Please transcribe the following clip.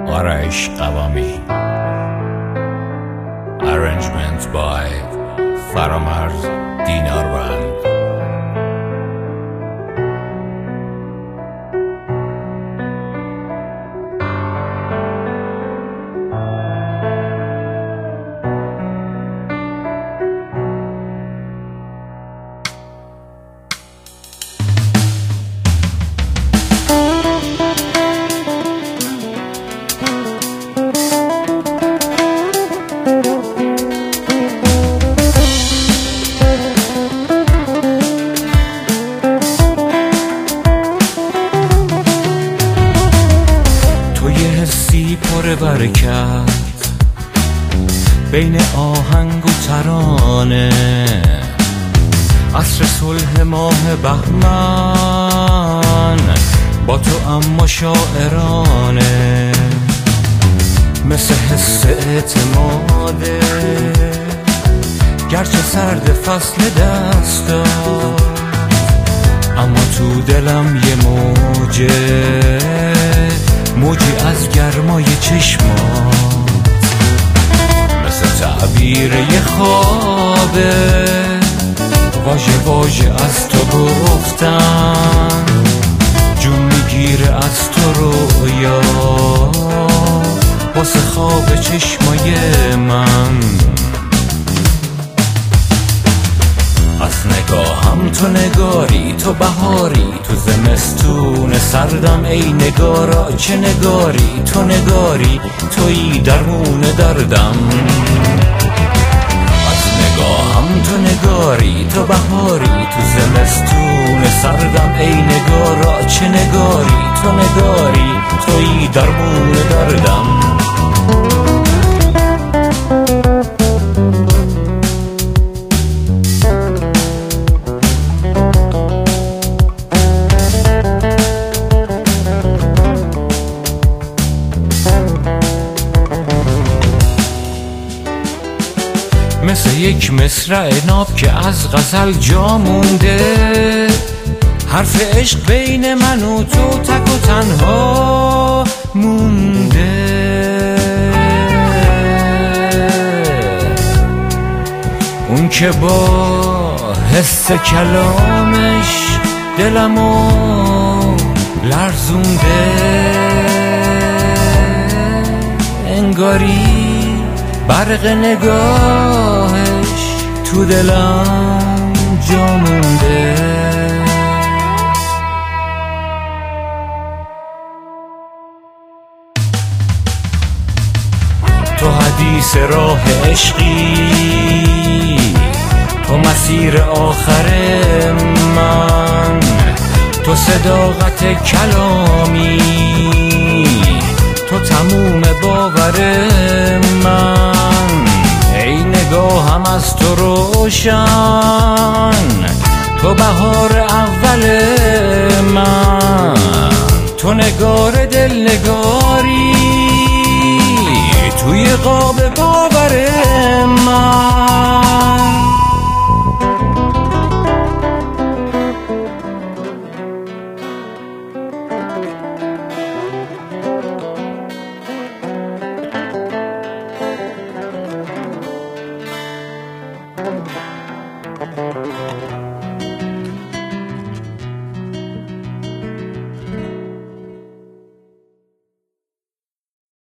Arash Qawami. Arrangement by Faramarz Dinarvand. پر برکت بین آهنگ و ترانه، عصر صلح ماه بهمن با تو اما شاعرانه، مثل حس اعتماده گرچه سرد فصل دست داد، اما تو دلم یه موجی از گرمای چشمات، مثل تعبیر یه خوابه واژه از تو گفتن، جون میگیره از تو رویا واسه خواب چشمای من. از نگاهم تو نگاری، تو بهاری، تو زمستون سردم ای نگارا چه نگاری، تو نگاری تویی درمون دردم. از نگاهم تو نگاری، تو بهاری، تو زمستون سردم ای نگارا چه نگاری، تو نگاری تویی درمون دردم. مثل یک مصرع ناب که از غزل جا مونده، حرف عشق بین من و تو تک و تنها مونده. اون که با حس کلامش دلمو لرزونده، انگاری برق نگاهش تو دلم جا مونده. تو حدیث راه عشقی، تو مسیر آخر من، تو صداقت کلامی، تو تموم باور من، ای نگاهم از تو روشن، تو بهار اول من، تو نگار دل نگاری توی قاب